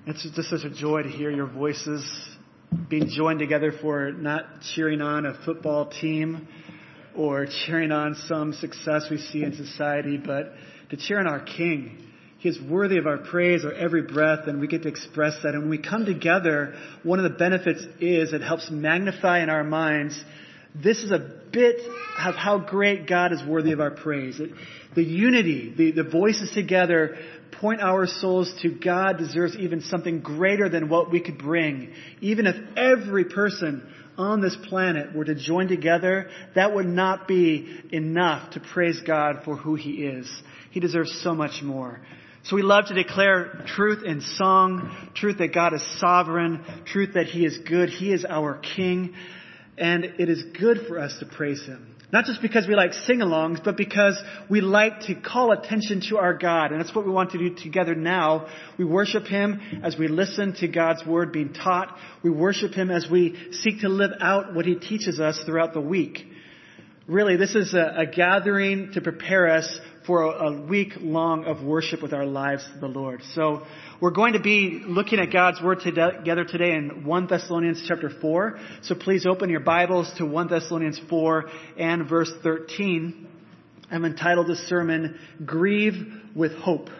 It's just such a joy to hear your voices being joined together for not cheering on a football team or cheering on some success we see in society, but to cheer on our King. He is worthy of our praise, our every breath, and we get to express that. And when we come together, one of the benefits is it helps magnify in our minds, this is a bit of how great God is worthy of our praise. The unity, the voices together point our souls to God deserves even something greater than what we could bring. Even if every person on this planet were to join together, that would not be enough to praise God for who He is. He deserves so much more. So we love to declare truth in song, truth that God is sovereign, truth that He is good, He is our King, and it is good for us to praise Him. Not just because we like sing-alongs, but because we like to call attention to our God. And that's what we want to do together now. We worship Him as we listen to God's Word being taught. We worship Him as we seek to live out what He teaches us throughout the week. Really, this is a gathering to prepare us for a week long of worship with our lives to the Lord. So we're going to be looking at God's Word together today in 1 Thessalonians chapter 4. So please open your Bibles to 1 Thessalonians 4 and verse 13. I've entitled this sermon, Grieve with Hope.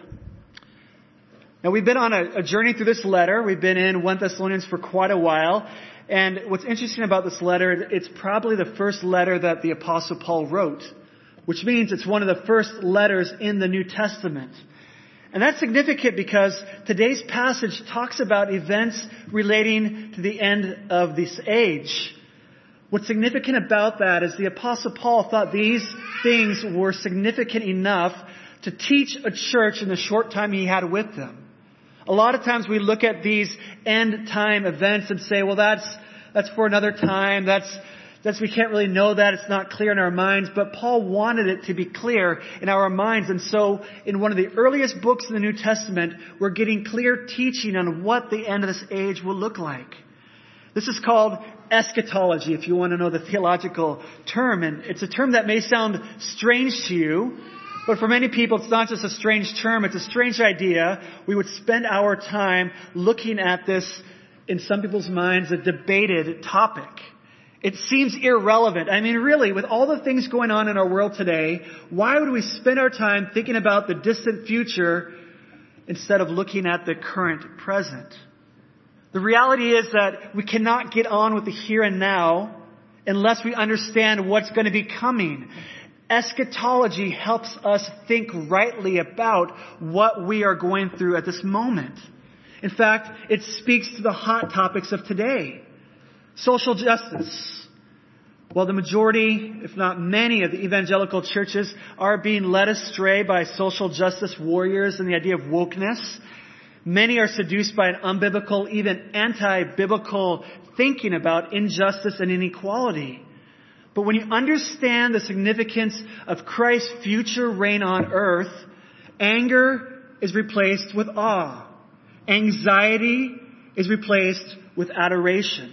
Now we've been on a journey through this letter. We've been in 1 Thessalonians for quite a while. And what's interesting about this letter, it's probably the first letter that the Apostle Paul wrote, which means it's one of the first letters in the New Testament. And that's significant because today's passage talks about events relating to the end of this age. What's significant about that is the Apostle Paul thought these things were significant enough to teach a church in the short time he had with them. A lot of times we look at these end time events and say, well, that's for another time. That's we can't really know that. It's not clear in our minds. But Paul wanted it to be clear in our minds. And so in one of the earliest books in the New Testament, we're getting clear teaching on what the end of this age will look like. This is called eschatology, if you want to know the theological term. And it's a term that may sound strange to you. But for many people, it's not just a strange term. It's a strange idea. We would spend our time looking at this, in some people's minds, a debated topic. It seems irrelevant. I mean, really, with all the things going on in our world today, why would we spend our time thinking about the distant future instead of looking at the current present? The reality is that we cannot get on with the here and now unless we understand what's going to be coming. Eschatology helps us think rightly about what we are going through at this moment. In fact, it speaks to the hot topics of today. Social justice. Well, the majority, if not many, of the evangelical churches are being led astray by social justice warriors and the idea of wokeness. Many are seduced by an unbiblical, even anti-biblical thinking about injustice and inequality. But when you understand the significance of Christ's future reign on earth, anger is replaced with awe. Anxiety is replaced with adoration.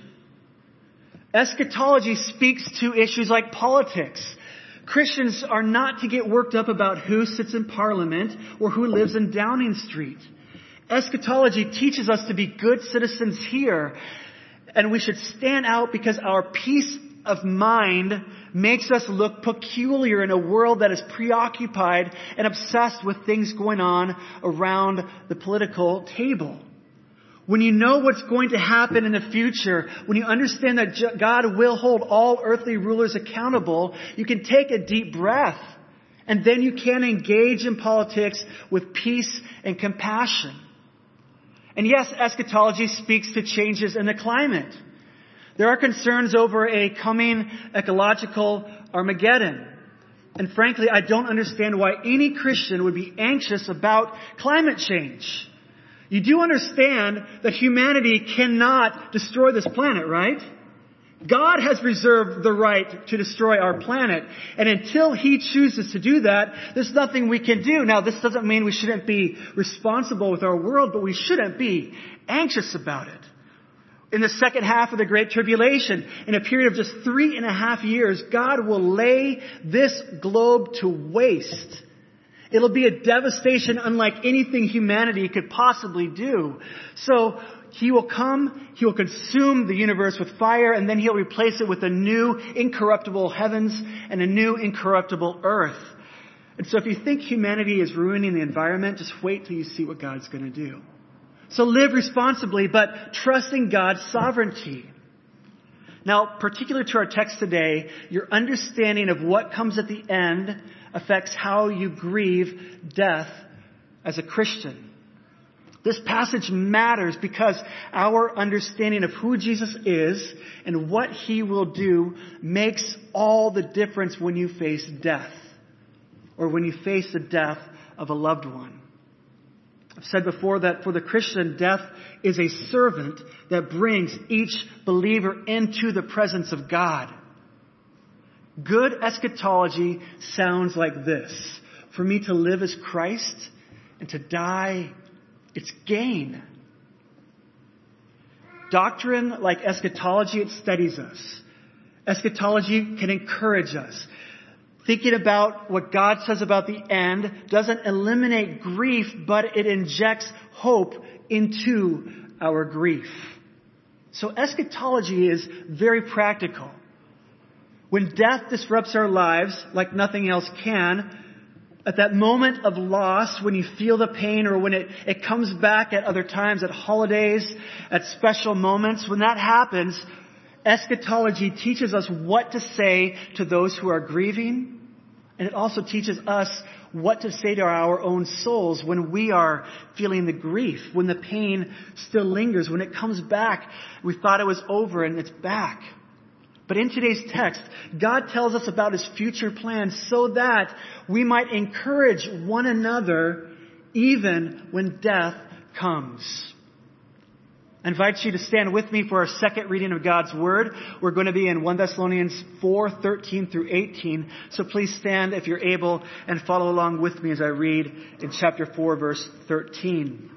Eschatology speaks to issues like politics. Christians are not to get worked up about who sits in Parliament or who lives in Downing Street. Eschatology teaches us to be good citizens here, and we should stand out because our peace of mind makes us look peculiar in a world that is preoccupied and obsessed with things going on around the political table. When you know what's going to happen in the future, when you understand that God will hold all earthly rulers accountable, you can take a deep breath. And then you can engage in politics with peace and compassion. And yes, eschatology speaks to changes in the climate. There are concerns over a coming ecological Armageddon. And frankly, I don't understand why any Christian would be anxious about climate change. You do understand that humanity cannot destroy this planet, right? God has reserved the right to destroy our planet. And until He chooses to do that, there's nothing we can do. Now, this doesn't mean we shouldn't be responsible with our world, but we shouldn't be anxious about it. In the second half of the Great Tribulation, in a period of just 3.5 years, God will lay this globe to waste. It'll be a devastation unlike anything humanity could possibly do. So he will come, he will consume the universe with fire, and then he'll replace it with a new incorruptible heavens and a new incorruptible earth. And so if you think humanity is ruining the environment, just wait till you see what God's going to do. So live responsibly, but trusting God's sovereignty. Now, particular to our text today, your understanding of what comes at the end affects how you grieve death as a Christian. This passage matters because our understanding of who Jesus is and what he will do makes all the difference when you face death or when you face the death of a loved one. I've said before that for the Christian, death is a servant that brings each believer into the presence of God. Good eschatology sounds like this. For me to live as Christ and to die, it's gain. Doctrine like eschatology, it steadies us. Eschatology can encourage us. Thinking about what God says about the end doesn't eliminate grief, but it injects hope into our grief. So eschatology is very practical. When death disrupts our lives like nothing else can, at that moment of loss, when you feel the pain or when it comes back at other times, at holidays, at special moments, when that happens, eschatology teaches us what to say to those who are grieving. And it also teaches us what to say to our own souls when we are feeling the grief, when the pain still lingers, when it comes back. We thought it was over and it's back. But in today's text, God tells us about his future plans so that we might encourage one another even when death comes. I invite you to stand with me for our second reading of God's Word. We're going to be in 1 Thessalonians 4:13 through 18. So please stand if you're able and follow along with me as I read in chapter 4, verse 13.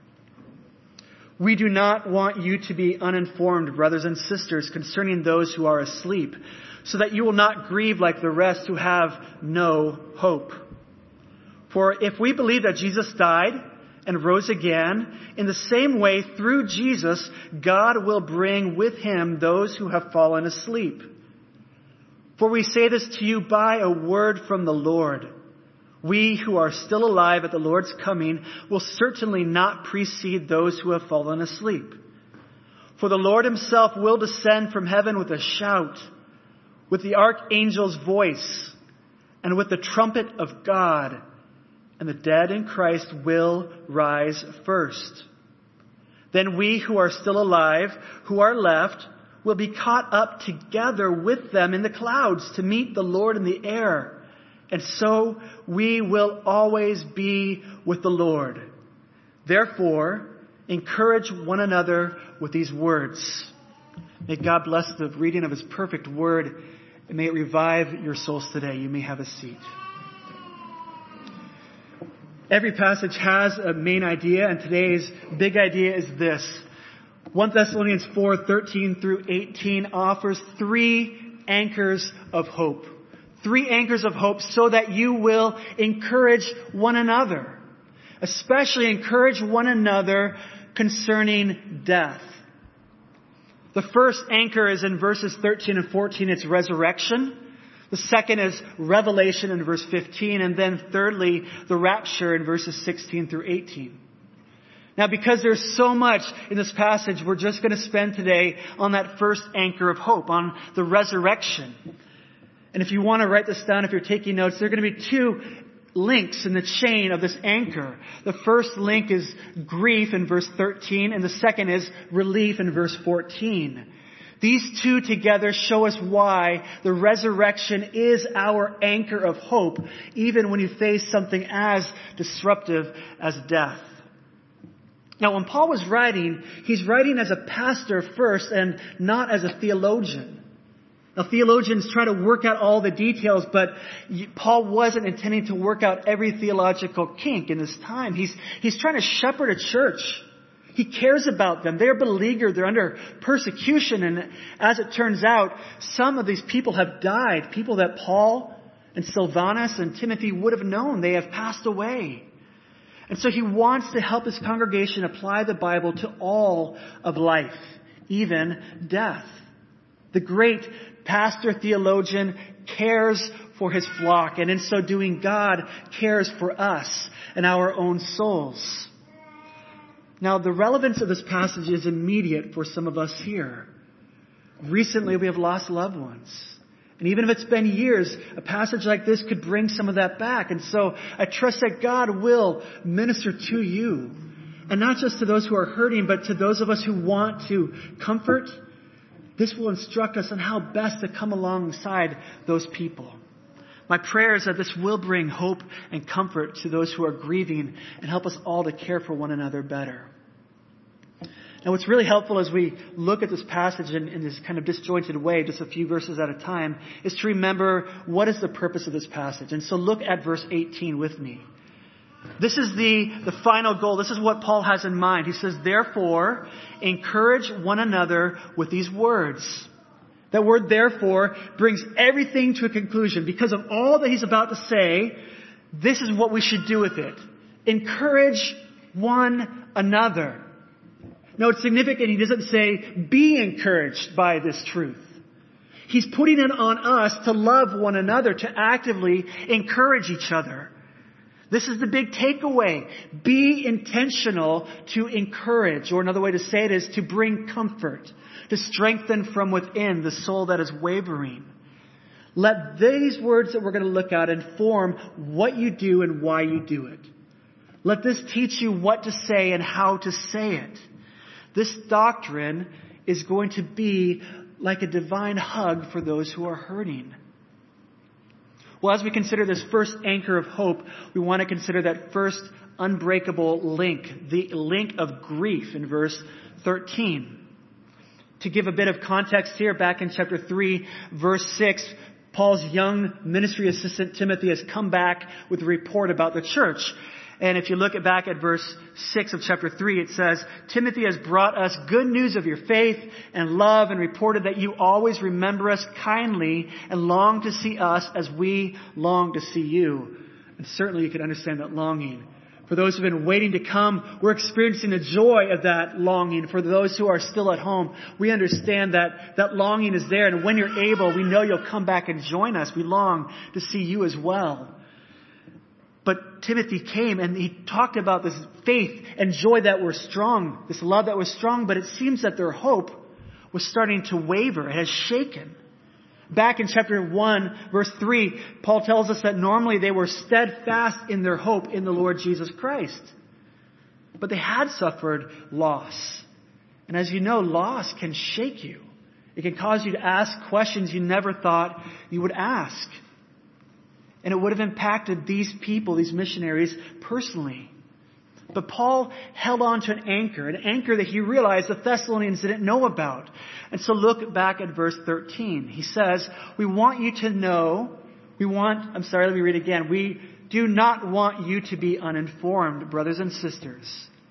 We do not want you to be uninformed, brothers and sisters, concerning those who are asleep, so that you will not grieve like the rest who have no hope. For if we believe that Jesus died and rose again, in the same way, through Jesus, God will bring with him those who have fallen asleep. For we say this to you by a word from the Lord. We who are still alive at the Lord's coming will certainly not precede those who have fallen asleep. For the Lord himself will descend from heaven with a shout, with the archangel's voice, and with the trumpet of God. And the dead in Christ will rise first. Then we who are still alive, who are left, will be caught up together with them in the clouds to meet the Lord in the air. And so we will always be with the Lord. Therefore, encourage one another with these words. May God bless the reading of his perfect word, and may it revive your souls today. You may have a seat. Every passage has a main idea, and today's big idea is this. 1 Thessalonians 4:13 through 18 offers three anchors of hope. Three anchors of hope so that you will encourage one another. Especially encourage one another concerning death. The first anchor is in verses 13 and 14. It's resurrection. The second is revelation in verse 15. And then thirdly, the rapture in verses 16 through 18. Now, because there's so much in this passage, we're just going to spend today on that first anchor of hope, on the resurrection. And if you want to write this down, if you're taking notes, there are going to be two links in the chain of this anchor. The first link is grief in verse 13, and the second is relief in verse 14. These two together show us why the resurrection is our anchor of hope, even when you face something as disruptive as death. Now, when Paul was writing, he's writing as a pastor first and not as a theologian. Now, theologians try to work out all the details, but Paul wasn't intending to work out every theological kink in his time. He's trying to shepherd a church. He cares about them. They're beleaguered. They're under persecution. And as it turns out, some of these people have died. People that Paul And Silvanus and Timothy would have known they have passed away. And so he wants to help his congregation apply the Bible to all of life, even death. The great pastor theologian cares for his flock, and in so doing, God cares for us and our own souls. Now, the relevance of this passage is immediate for some of us here. Recently, we have lost loved ones. And even if it's been years, a passage like this could bring some of that back. And so I trust that God will minister to you. And not just to those who are hurting, but to those of us who want to comfort. This will instruct us on how best to come alongside those people. My prayer is that this will bring hope and comfort to those who are grieving and help us all to care for one another better. Now, what's really helpful as we look at this passage in this kind of disjointed way, just a few verses at a time, is to remember what is the purpose of this passage. And so look at verse 18 with me. This is the final goal. This is what Paul has in mind. He says, therefore, encourage one another with these words. That word therefore brings everything to a conclusion. Because of all that he's about to say, this is what we should do with it. Encourage one another. Now, it's significant. He doesn't say, be encouraged by this truth. He's putting it on us to love one another, to actively encourage each other. This is the big takeaway. Be intentional to encourage, or another way to say it is to bring comfort, to strengthen from within the soul that is wavering. Let these words that we're going to look at inform what you do and why you do it. Let this teach you what to say and how to say it. This doctrine is going to be like a divine hug for those who are hurting. Well, as we consider this first anchor of hope, we want to consider that first unbreakable link, the link of grief in verse 13. To give a bit of context here, back in chapter 3, verse 6, Paul's young ministry assistant Timothy has come back with a report about the church. And if you look back at verse 6 of chapter 3, it says, Timothy has brought us good news of your faith and love and reported that you always remember us kindly and long to see us as we long to see you. And certainly you can understand that longing. For those who have been waiting to come, we're experiencing the joy of that longing. For those who are still at home, we understand that longing is there. And when you're able, we know you'll come back and join us. We long to see you as well. But Timothy came and he talked about this faith and joy that were strong, this love that was strong, but it seems that their hope was starting to waver. It has shaken. Back in chapter 1, verse 3, Paul tells us that normally they were steadfast in their hope in the Lord Jesus Christ. But they had suffered loss. And as you know, loss can shake you. It can cause you to ask questions you never thought you would ask. And it would have impacted these people, these missionaries, personally. But Paul held on to an anchor that he realized the Thessalonians didn't know about. And so look back at verse 13. He says, we want you to know, let me read again. We do not want you to be uninformed, brothers and sisters.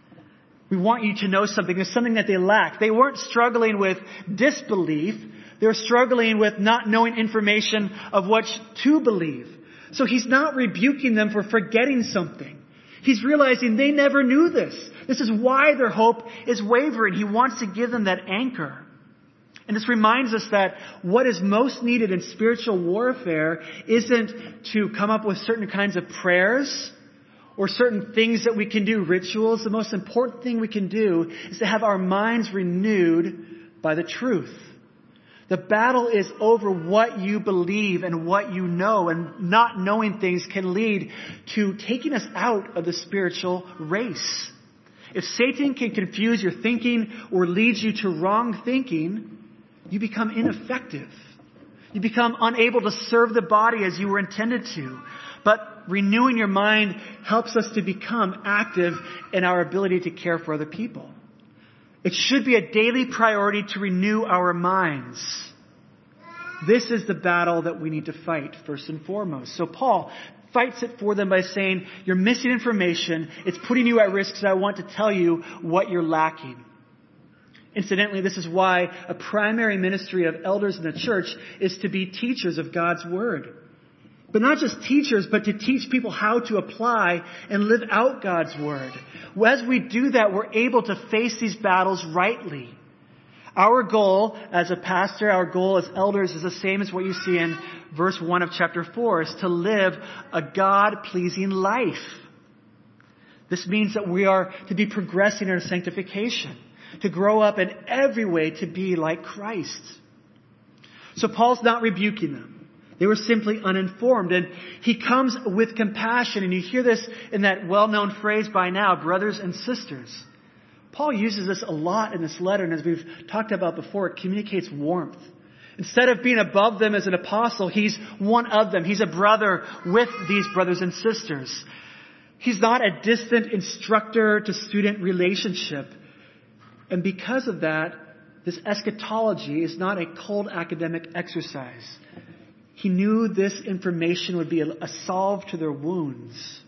We want you to know something. There's something that they lack. They weren't struggling with disbelief. They were struggling with not knowing information of what to believe. So he's not rebuking them for forgetting something. He's realizing they never knew this. This is why their hope is wavering. He wants to give them that anchor. And this reminds us that what is most needed in spiritual warfare isn't to come up with certain kinds of prayers or certain things that we can do, rituals. The most important thing we can do is to have our minds renewed by the truth. The battle is over what you believe and what you know, and not knowing things can lead to taking us out of the spiritual race. If Satan can confuse your thinking or lead you to wrong thinking, you become ineffective. You become unable to serve the body as you were intended to. But renewing your mind helps us to become active in our ability to care for other people. It should be a daily priority to renew our minds. This is the battle that we need to fight first and foremost. So Paul fights it for them by saying, you're missing information. It's putting you at risk, so I want to tell you what you're lacking. Incidentally, this is why a primary ministry of elders in the church is to be teachers of God's Word. But not just teachers, but to teach people how to apply and live out God's Word. As we do that, we're able to face these battles rightly. Our goal as a pastor, our goal as elders is the same as what you see in verse 1 of chapter 4, is to live a God-pleasing life. This means that we are to be progressing in our sanctification, to grow up in every way to be like Christ. So Paul's not rebuking them. They were simply uninformed. And he comes with compassion. And you hear this in that well-known phrase by now, brothers and sisters. Paul uses this a lot in this letter. And as we've talked about before, it communicates warmth. Instead of being above them as an apostle, he's one of them. He's a brother with these brothers and sisters. He's not a distant instructor-to-student relationship. And because of that, this eschatology is not a cold academic exercise. He knew this information would be a salve to their wounds.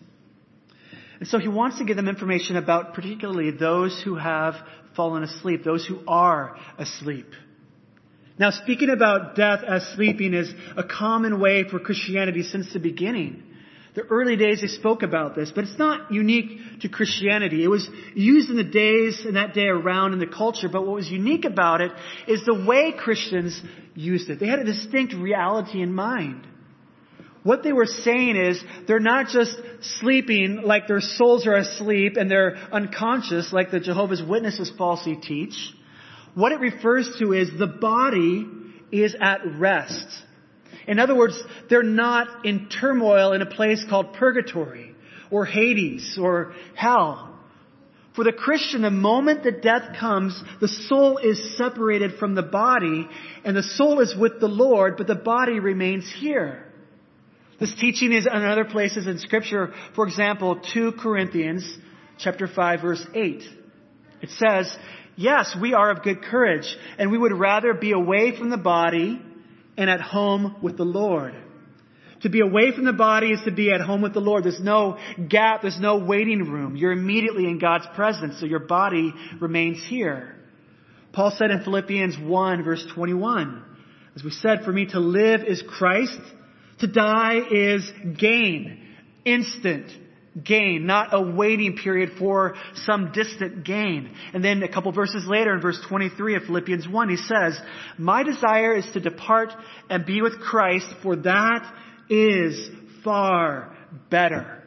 And so he wants to give them information about particularly those who have fallen asleep, those who are asleep. Now, speaking about death as sleeping is a common way for Christianity since the beginning. The early days they spoke about this, but it's not unique to Christianity. It was used in the days and that day around in the culture, but what was unique about it is the way Christians used it. They had a distinct reality in mind. What they were saying is they're not just sleeping like their souls are asleep and they're unconscious like the Jehovah's Witnesses falsely teach. What it refers to is the body is at rest. In other words, they're not in turmoil in a place called purgatory or Hades or hell. For the Christian, the moment that death comes, the soul is separated from the body and the soul is with the Lord, but the body remains here. This teaching is in other places in Scripture. For example, 2 Corinthians chapter 5, verse 8. It says, yes, we are of good courage, and we would rather be away from the body and at home with the Lord. To be away from the body is to be at home with the Lord. There's no gap. There's no waiting room. You're immediately in God's presence, so your body remains here. Paul said in Philippians 1, verse 21, as we said, for me to live is Christ, to die is gain. Instant gain, not a waiting period for some distant gain. And then a couple verses later in verse 23 of Philippians 1, he says, my desire is to depart and be with Christ, for that is far better.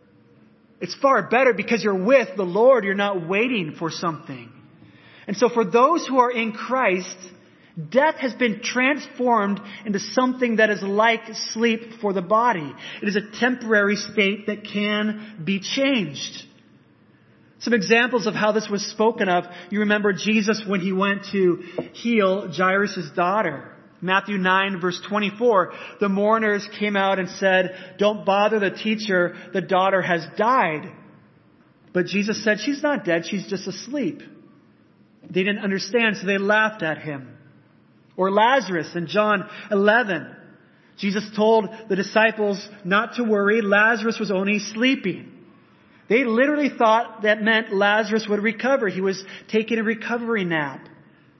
It's far better because you're with the Lord. You're not waiting for something. And so for those who are in Christ, death has been transformed into something that is like sleep for the body. It is a temporary state that can be changed. Some examples of how this was spoken of. You remember Jesus when he went to heal Jairus' daughter. Matthew 9, verse 24, the mourners came out and said, don't bother the teacher, the daughter has died. But Jesus said, she's not dead, she's just asleep. They didn't understand, so they laughed at him. Or Lazarus in John 11. Jesus told the disciples not to worry, Lazarus was only sleeping. They literally thought that meant Lazarus would recover. He was taking a recovery nap.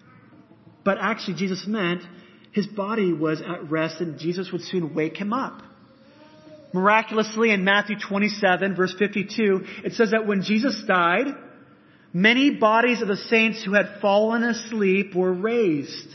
But actually Jesus meant his body was at rest and Jesus would soon wake him up. Miraculously in Matthew 27 verse 52, it says that when Jesus died, many bodies of the saints who had fallen asleep were raised.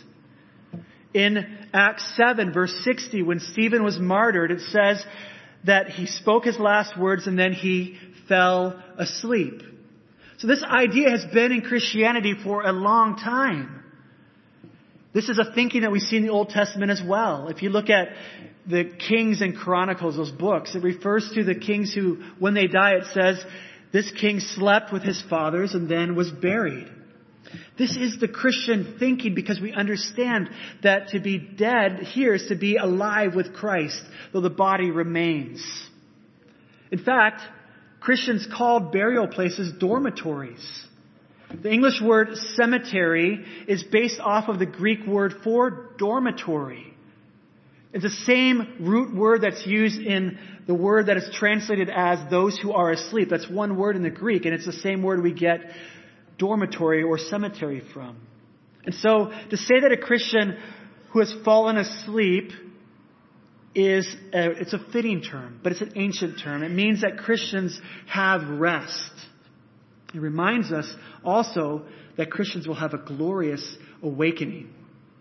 In Acts 7 verse 60, when Stephen was martyred, it says that he spoke his last words and then he fell asleep. So this idea has been in Christianity for a long time. This is a thinking that we see in the Old Testament as well. If you look at the Kings and Chronicles, those books, it refers to the kings who, when they die, it says, this king slept with his fathers and then was buried. This is the Christian thinking because we understand that to be dead here is to be alive with Christ, though the body remains. In fact, Christians called burial places dormitories. The English word cemetery is based off of the Greek word for dormitory. It's the same root word that's used in the word that is translated as those who are asleep. That's one word in the Greek, and it's the same word we get dormitory or cemetery from. And so to say that a Christian who has fallen asleep it's a fitting term, but it's an ancient term. It means that Christians have rest. It reminds us also that Christians will have a glorious awakening.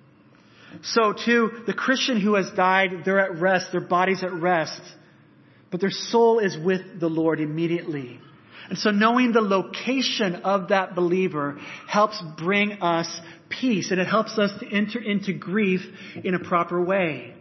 So to the Christian who has died, they're at rest, their body's at rest, but their soul is with the Lord immediately. And so knowing the location of that believer helps bring us peace, and it helps us to enter into grief in a proper way.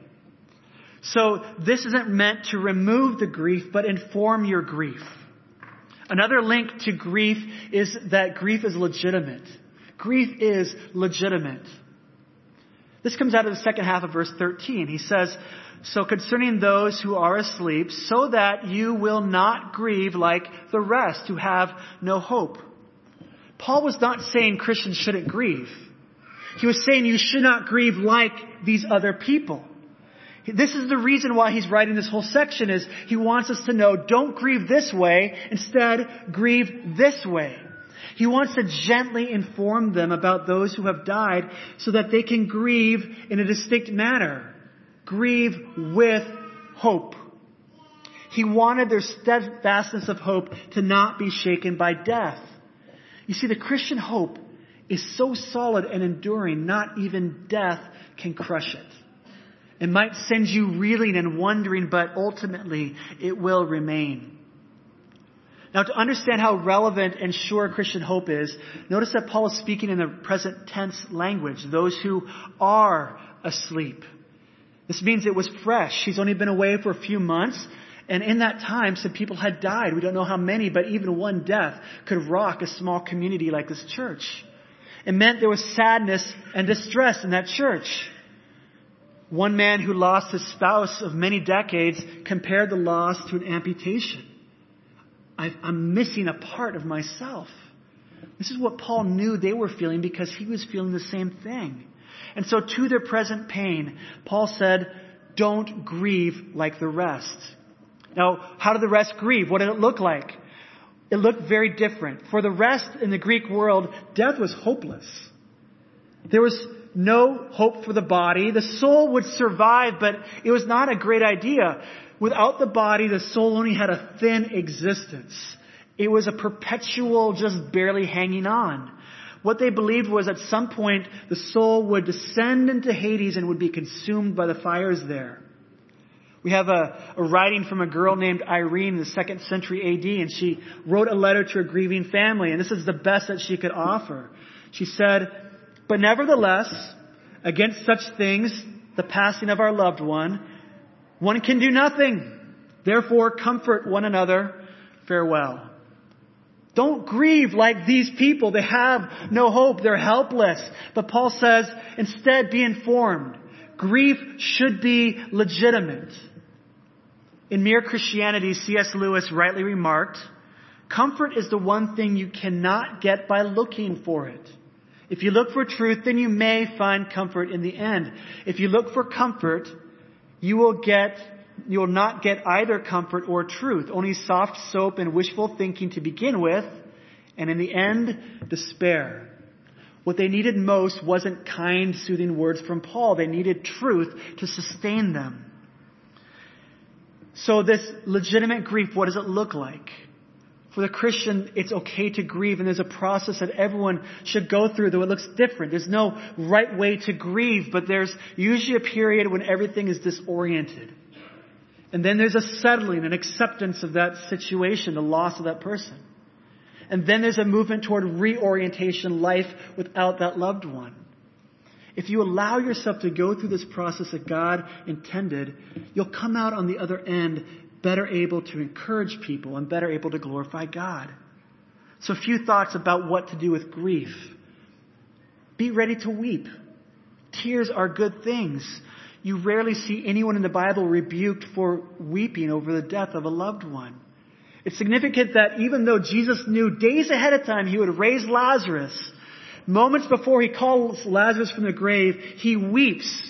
So this isn't meant to remove the grief, but inform your grief. Another link to grief is that grief is legitimate. Grief is legitimate. This comes out of the second half of verse 13. He says, so concerning those who are asleep, so that you will not grieve like the rest who have no hope. Paul was not saying Christians shouldn't grieve. He was saying you should not grieve like these other people. This is the reason why he's writing this whole section, is he wants us to know, don't grieve this way, instead grieve this way. He wants to gently inform them about those who have died so that they can grieve in a distinct manner. Grieve with hope. He wanted their steadfastness of hope to not be shaken by death. You see, the Christian hope is so solid and enduring, not even death can crush it. It might send you reeling and wondering, but ultimately it will remain. Now, to understand how relevant and sure Christian hope is, notice that Paul is speaking in the present tense language, those who are asleep. This means it was fresh. He's only been away for a few months, and in that time, some people had died. We don't know how many, but even one death could rock a small community like this church. It meant there was sadness and distress in that church. One man who lost his spouse of many decades compared the loss to an amputation. I'm missing a part of myself. This is what Paul knew they were feeling because he was feeling the same thing. And so to their present pain, Paul said, don't grieve like the rest. Now, how did the rest grieve? What did it look like? It looked very different. For the rest in the Greek world, death was hopeless. There was no hope for the body. The soul would survive, but it was not a great idea. Without the body, the soul only had a thin existence. It was a perpetual, just barely hanging on. What they believed was at some point the soul would descend into Hades and would be consumed by the fires there. We have a writing from a girl named Irene in the 2nd century AD, and she wrote a letter to a grieving family, and this is the best that she could offer. She said, but nevertheless, against such things, the passing of our loved one can do nothing. Therefore, comfort one another. Farewell. Don't grieve like these people. They have no hope. They're helpless. But Paul says, instead, be informed. Grief should be legitimate. In Mere Christianity, C.S. Lewis rightly remarked, comfort is the one thing you cannot get by looking for it. If you look for truth, then you may find comfort in the end. If you look for comfort, you will not get either comfort or truth, only soft soap and wishful thinking to begin with, and in the end, despair. What they needed most wasn't kind, soothing words from Paul. They needed truth to sustain them. So this legitimate grief, what does it look like? For the Christian, it's okay to grieve, and there's a process that everyone should go through, though it looks different. There's no right way to grieve, but there's usually a period when everything is disoriented. And then there's a settling, an acceptance of that situation, the loss of that person. And then there's a movement toward reorientation, life without that loved one. If you allow yourself to go through this process that God intended, you'll come out on the other end better able to encourage people and better able to glorify God. So a few thoughts about what to do with grief. Be ready to weep. Tears are good things. You rarely see anyone in the Bible rebuked for weeping over the death of a loved one. It's significant that even though Jesus knew days ahead of time he would raise Lazarus, moments before he calls Lazarus from the grave, he weeps.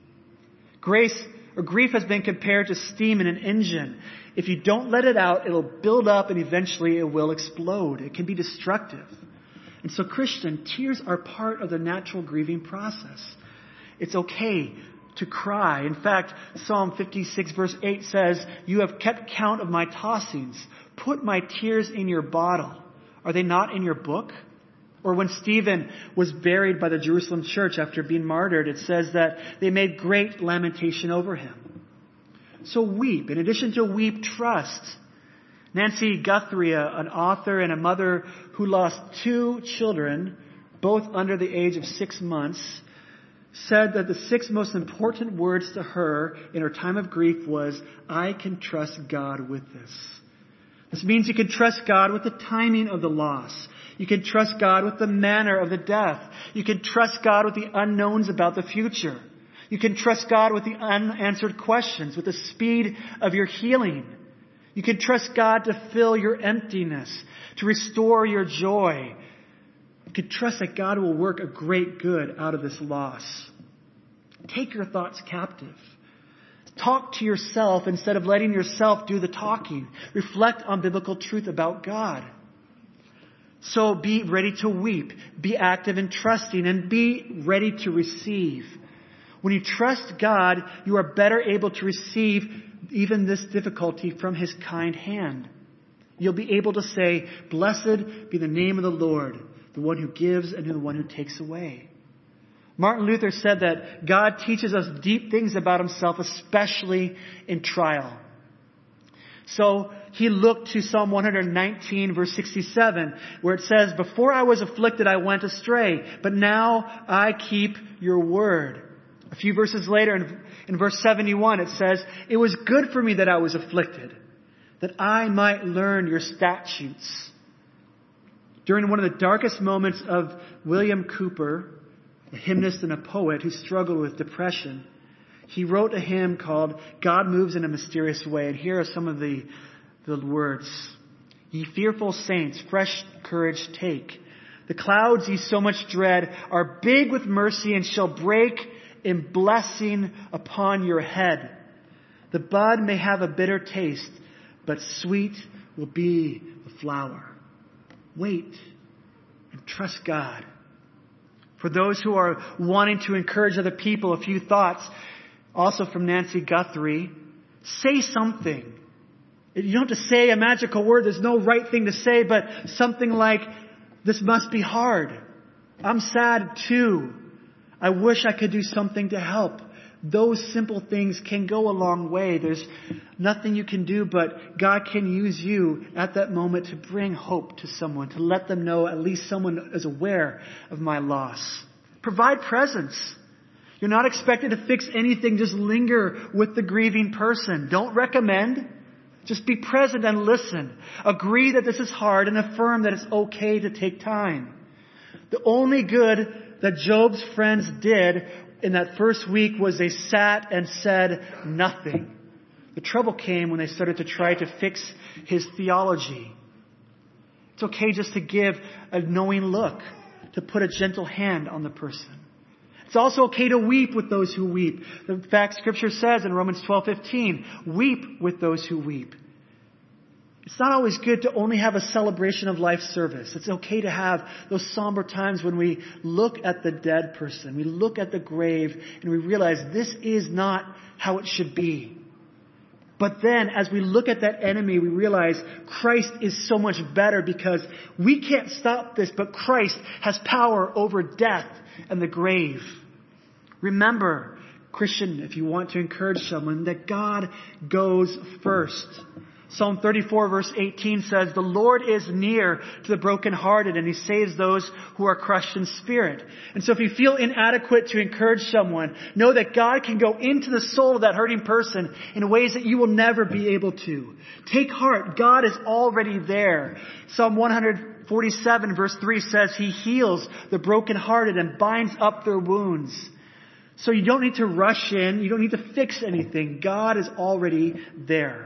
Grief has been compared to steam in an engine. If you don't let it out, it'll build up and eventually it will explode. It can be destructive. And so Christian, tears are part of the natural grieving process. It's okay. to cry. In fact, Psalm 56 verse 8 says, "You have kept count of my tossings. Put my tears in your bottle. Are they not in your book?" Or when Stephen was buried by the Jerusalem church after being martyred, it says that they made great lamentation over him. So weep. In addition to weep, trust. Nancy Guthrie, an author and a mother who lost 2 children, both under the age of 6 months, said that the 6 most important words to her in her time of grief was, "I can trust God with this." This means you can trust God with the timing of the loss. You can trust God with the manner of the death. You can trust God with the unknowns about the future. You can trust God with the unanswered questions, with the speed of your healing. You can trust God to fill your emptiness, to restore your joy. You can trust that God will work a great good out of this loss. Take your thoughts captive. Talk to yourself instead of letting yourself do the talking. Reflect on biblical truth about God. So be ready to weep, be active in trusting, and be ready to receive. When you trust God, you are better able to receive even this difficulty from His kind hand. You'll be able to say, "Blessed be the name of the Lord, the one who gives and the one who takes away." Martin Luther said that God teaches us deep things about Himself, especially in trial. So he looked to Psalm 119 verse 67, where it says, "Before I was afflicted, I went astray, but now I keep your word." A few verses later, in verse 71, it says, "It was good for me that I was afflicted, that I might learn your statutes." During one of the darkest moments of William Cowper, a hymnist and a poet who struggled with depression, he wrote a hymn called "God Moves in a Mysterious Way." And here are some of the words. "Ye fearful saints, fresh courage take. The clouds ye so much dread are big with mercy and shall break in blessing upon your head. The bud may have a bitter taste, but sweet will be the flower." Wait and trust God. For those who are wanting to encourage other people, a few thoughts also from Nancy Guthrie. Say something. You don't have to say a magical word. There's no right thing to say, but something like, "This must be hard. I'm sad too. I wish I could do something to help." Those simple things can go a long way. There's nothing you can do, but God can use you at that moment to bring hope to someone, to let them know at least someone is aware of my loss. Provide presence. You're not expected to fix anything. Just linger with the grieving person. Don't recommend. Just be present and listen. Agree that this is hard and affirm that it's okay to take time. The only good that Job's friends did in that first week was they sat and said nothing. The trouble came when they started to try to fix his theology. It's okay just to give a knowing look, to put a gentle hand on the person. It's also okay to weep with those who weep. In fact, Scripture says in Romans 12:15, "Weep with those who weep." It's not always good to only have a celebration of life service. It's okay to have those somber times when we look at the dead person, we look at the grave, and we realize this is not how it should be. But then, as we look at that enemy, we realize Christ is so much better because we can't stop this, but Christ has power over death and the grave. Remember, Christian, if you want to encourage someone, that God goes first. Psalm 34 verse 18 says, "The Lord is near to the brokenhearted, and He saves those who are crushed in spirit." And so if you feel inadequate to encourage someone, know that God can go into the soul of that hurting person in ways that you will never be able to. Take heart. God is already there. Psalm 147 verse 3 says, "He heals the brokenhearted and binds up their wounds." So you don't need to rush in. You don't need to fix anything. God is already there.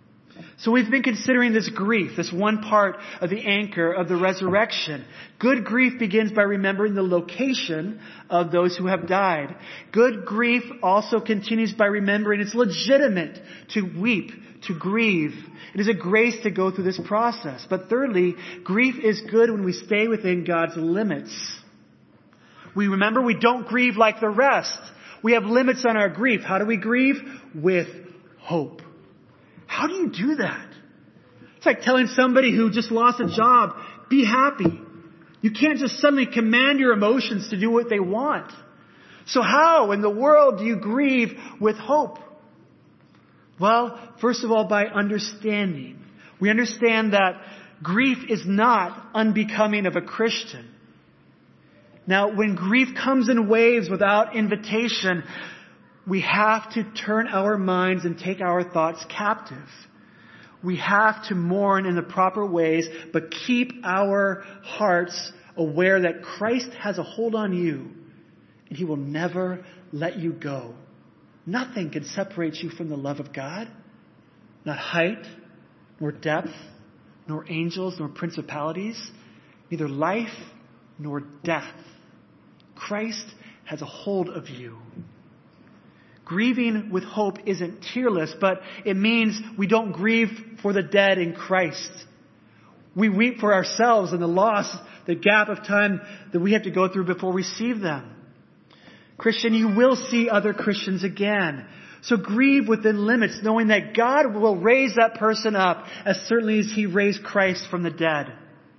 So we've been considering this grief, this one part of the anchor of the resurrection. Good grief begins by remembering the location of those who have died. Good grief also continues by remembering it's legitimate to weep, to grieve. It is a grace to go through this process. But thirdly, grief is good when we stay within God's limits. We remember we don't grieve like the rest. We have limits on our grief. How do we grieve? With hope. How do you do that? It's like telling somebody who just lost a job, be happy. You can't just suddenly command your emotions to do what they want. So how in the world do you grieve with hope? Well, first of all, by understanding. We understand that grief is not unbecoming of a Christian. Now, when grief comes in waves without invitation, we have to turn our minds and take our thoughts captive. We have to mourn in the proper ways, but keep our hearts aware that Christ has a hold on you, and He will never let you go. Nothing can separate you from the love of God. Not height, nor depth, nor angels, nor principalities, neither life nor death. Christ has a hold of you. Grieving with hope isn't tearless, but it means we don't grieve for the dead in Christ. We weep for ourselves and the loss, the gap of time that we have to go through before we see them. Christian, you will see other Christians again. So grieve within limits, knowing that God will raise that person up as certainly as He raised Christ from the dead.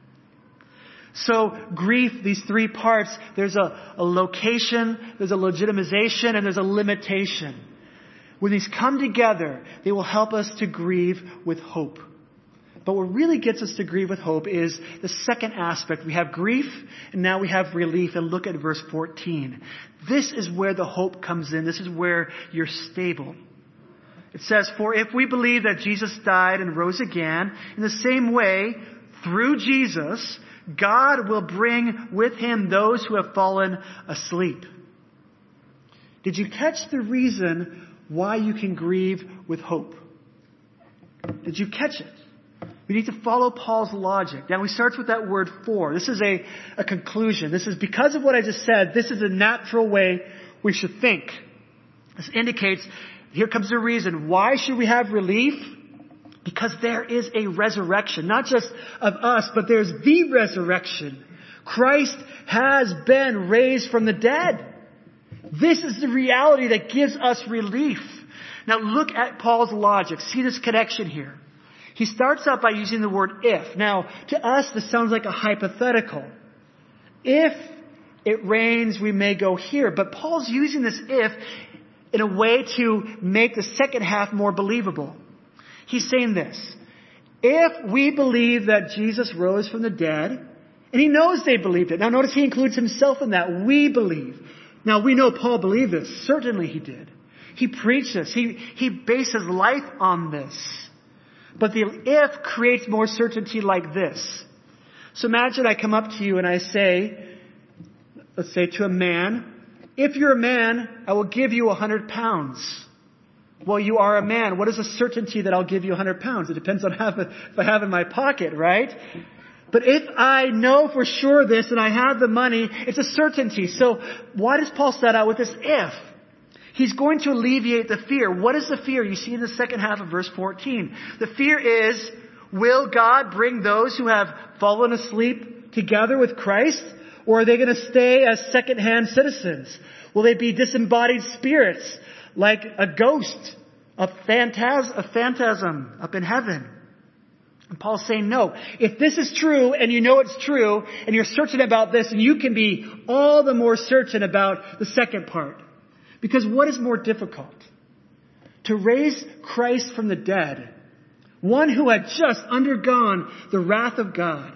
So grief, these three parts, there's a location, there's a legitimization, and there's a limitation. When these come together, they will help us to grieve with hope. But what really gets us to grieve with hope is the second aspect. We have grief, and now we have relief. And look at verse 14. This is where the hope comes in. This is where you're stable. It says, "For if we believe that Jesus died and rose again, in the same way, through Jesus, God will bring with Him those who have fallen asleep." Did you catch the reason why you can grieve with hope? Did you catch it? We need to follow Paul's logic. Now, he starts with that word "for." This is a conclusion. This is because of what I just said. This is a natural way we should think. This indicates, here comes the reason. Why should we have relief? Because there is a resurrection. Not just of us, but there's the resurrection. Christ has been raised from the dead. This is the reality that gives us relief. Now look at Paul's logic. See this connection here. He starts out by using the word "if." Now, to us, this sounds like a hypothetical. If it rains, we may go here. But Paul's using this "if" in a way to make the second half more believable. He's saying this: if we believe that Jesus rose from the dead, and he knows they believed it. Now notice he includes himself in that. We believe. Now we know Paul believed this. Certainly he did. He preached this. He based his life on this. But the "if" creates more certainty like this. So imagine I come up to you and I say, let's say to a man, "If you're a man, I will give you 100 pounds. Well, you are a man. What is the certainty that I'll give you 100 pounds? It depends on if I have in my pocket, right? But if I know for sure this and I have the money, it's a certainty. So why does Paul start out with this "if"? He's going to alleviate the fear. What is the fear? You see in the second half of verse 14. The fear is, will God bring those who have fallen asleep together with Christ? Or are they going to stay as second-hand citizens? Will they be disembodied spirits, like a ghost, a phantasm up in heaven? And Paul's saying no. If this is true, and you know it's true, and you're certain about this, and you can be all the more certain about the second part. Because what is more difficult? To raise Christ from the dead, one who had just undergone the wrath of God,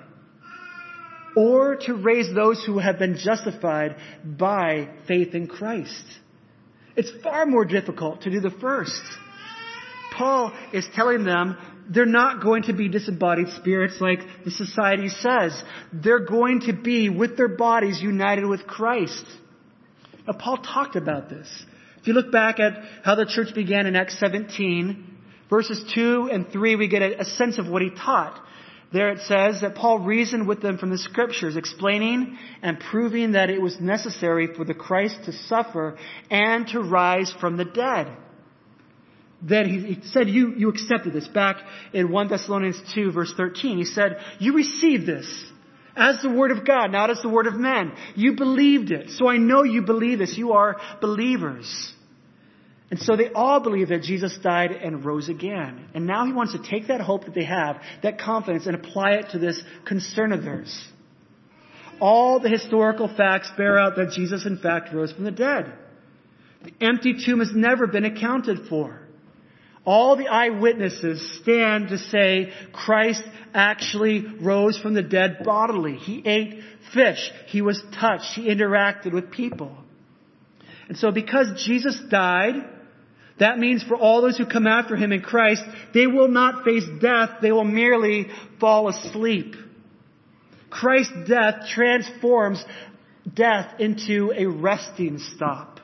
or to raise those who have been justified by faith in Christ? It's far more difficult to do the first. Paul is telling them they're not going to be disembodied spirits like the society says. They're going to be with their bodies united with Christ. Now, Paul talked about this. If you look back at how the church began in Acts 17, verses 2 and 3, we get a sense of what he taught. There it says that Paul reasoned with them from the Scriptures, explaining and proving that it was necessary for the Christ to suffer and to rise from the dead. Then he said, you accepted this. Back in 1 Thessalonians 2, verse 13, he said, you received this. as the word of God, not as the word of men. You believed it. So I know you believe this. You are believers. And so they all believe that Jesus died and rose again. And now he wants to take that hope that they have, that confidence, and apply it to this concern of theirs. All the historical facts bear out that Jesus in fact rose from the dead. The empty tomb has never been accounted for. All the eyewitnesses stand to say Christ actually rose from the dead bodily. He ate fish. He was touched. He interacted with people. And so because Jesus died, that means for all those who come after him in Christ, they will not face death. They will merely fall asleep. Christ's death transforms death into a resting stop.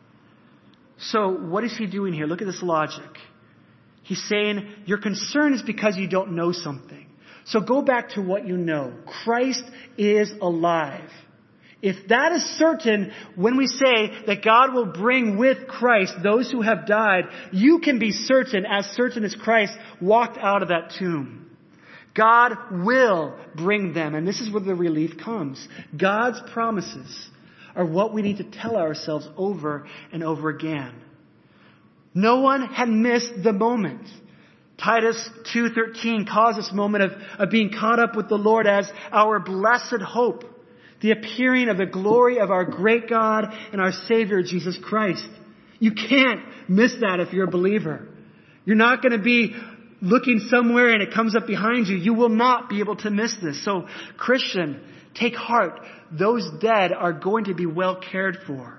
So what is he doing here? Look at this logic. He's saying your concern is because you don't know something. So go back to what you know. Christ is alive. If that is certain, when we say that God will bring with Christ those who have died, you can be certain as Christ walked out of that tomb. God will bring them. And this is where the relief comes. God's promises are what we need to tell ourselves over and over again. No one had missed the moment. Titus 2:13 calls this moment of being caught up with the Lord as our blessed hope. The appearing of the glory of our great God and our Savior, Jesus Christ. You can't miss that if you're a believer. You're not going to be looking somewhere and it comes up behind you. You will not be able to miss this. So, Christian, take heart. Those dead are going to be well cared for.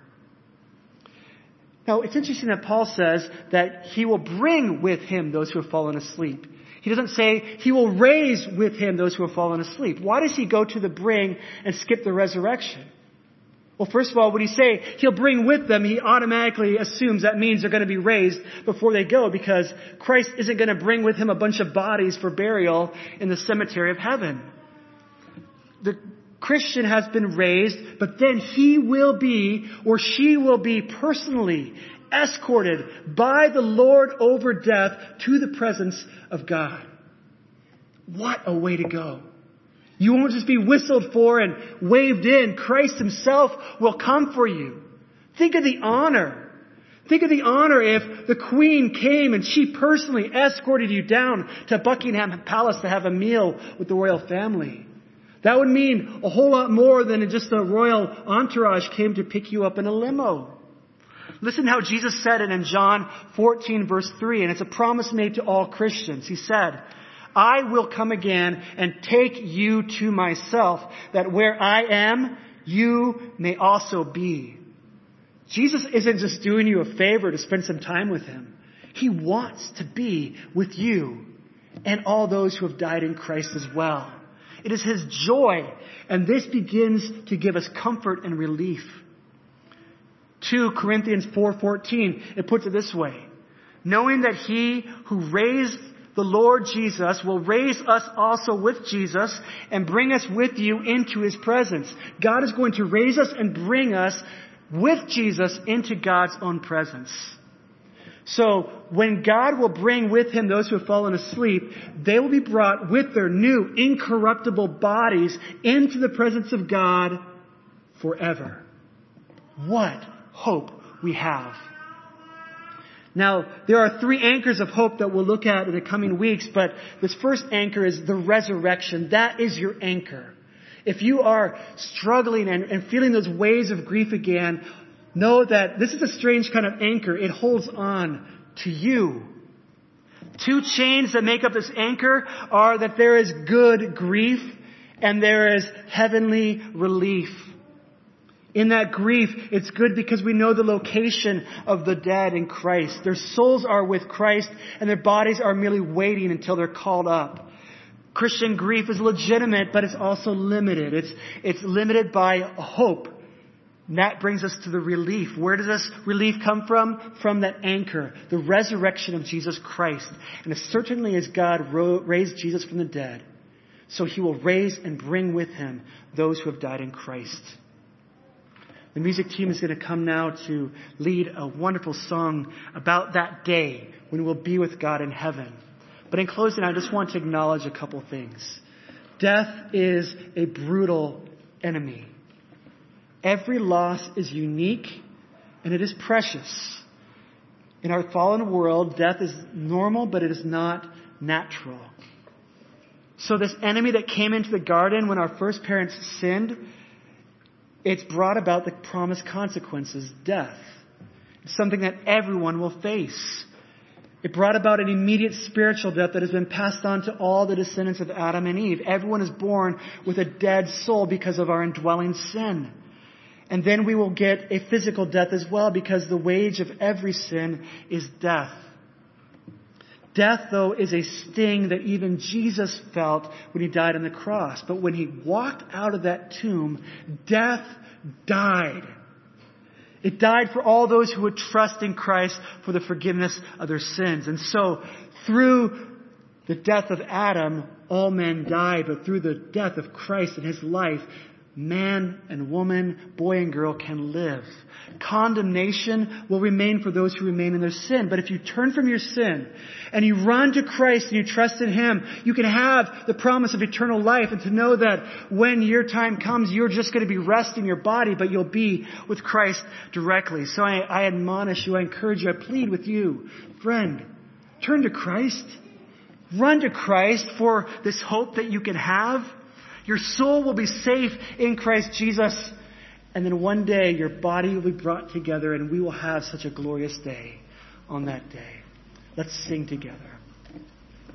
Now, it's interesting that Paul says that he will bring with him those who have fallen asleep. He doesn't say he will raise with him those who have fallen asleep. Why does he go to the bring and skip the resurrection? Well, first of all, when he say he'll bring with them, he automatically assumes that means they're going to be raised before they go, because Christ isn't going to bring with him a bunch of bodies for burial in the cemetery of heaven. The Christian has been raised, but then he will be, or she will be personally escorted by the Lord over death to the presence of God. What a way to go. You won't just be whistled for and waved in. Christ himself will come for you. Think of the honor. Think of the honor if the Queen came and she personally escorted you down to Buckingham Palace to have a meal with the royal family. That would mean a whole lot more than just a royal entourage came to pick you up in a limo. Listen how Jesus said it in John 14 verse 3, and it's a promise made to all Christians. He said, I will come again and take you to myself, that where I am, you may also be. Jesus isn't just doing you a favor to spend some time with him. He wants to be with you and all those who have died in Christ as well. It is his joy, and this begins to give us comfort and relief. 2 Corinthians 4:14, it puts it this way. Knowing that he who raised the Lord Jesus will raise us also with Jesus and bring us with you into his presence. God is going to raise us and bring us with Jesus into God's own presence. So when God will bring with him those who have fallen asleep, they will be brought with their new incorruptible bodies into the presence of God forever. What hope we have. Now, there are 3 anchors of hope that we'll look at in the coming weeks, but this first anchor is the resurrection. That is your anchor. If you are struggling and feeling those waves of grief again, know that this is a strange kind of anchor. It holds on to you. 2 chains that make up this anchor are that there is good grief and there is heavenly relief. In that grief, it's good because we know the location of the dead in Christ. Their souls are with Christ and their bodies are merely waiting until they're called up. Christian grief is legitimate, but it's also limited. It's limited by hope. And that brings us to the relief. Where does this relief come from? From that anchor, the resurrection of Jesus Christ. And as certainly as God raised Jesus from the dead, so he will raise and bring with him those who have died in Christ. The music team is going to come now to lead a wonderful song about that day when we'll be with God in heaven. But in closing, I just want to acknowledge a couple things. Death is a brutal enemy. Every loss is unique and it is precious. In our fallen world, death is normal, but it is not natural. So this enemy that came into the garden when our first parents sinned, it's brought about the promised consequences, death. It's something that everyone will face. It brought about an immediate spiritual death that has been passed on to all the descendants of Adam and Eve. Everyone is born with a dead soul because of our indwelling sin. And then we will get a physical death as well, because the wage of every sin is death. Death, though, is a sting that even Jesus felt when he died on the cross. But when he walked out of that tomb, death died. It died for all those who would trust in Christ for the forgiveness of their sins. And so, through the death of Adam, all men died. But through the death of Christ and his life, man and woman, boy and girl can live. Condemnation will remain for those who remain in their sin. But if you turn from your sin and you run to Christ and you trust in him, you can have the promise of eternal life, and to know that when your time comes, you're just going to be resting your body, but you'll be with Christ directly. So I admonish you, I encourage you, I plead with you, friend, turn to Christ. Run to Christ for this hope that you can have. Your soul will be safe in Christ Jesus. And then one day your body will be brought together and we will have such a glorious day on that day. Let's sing together.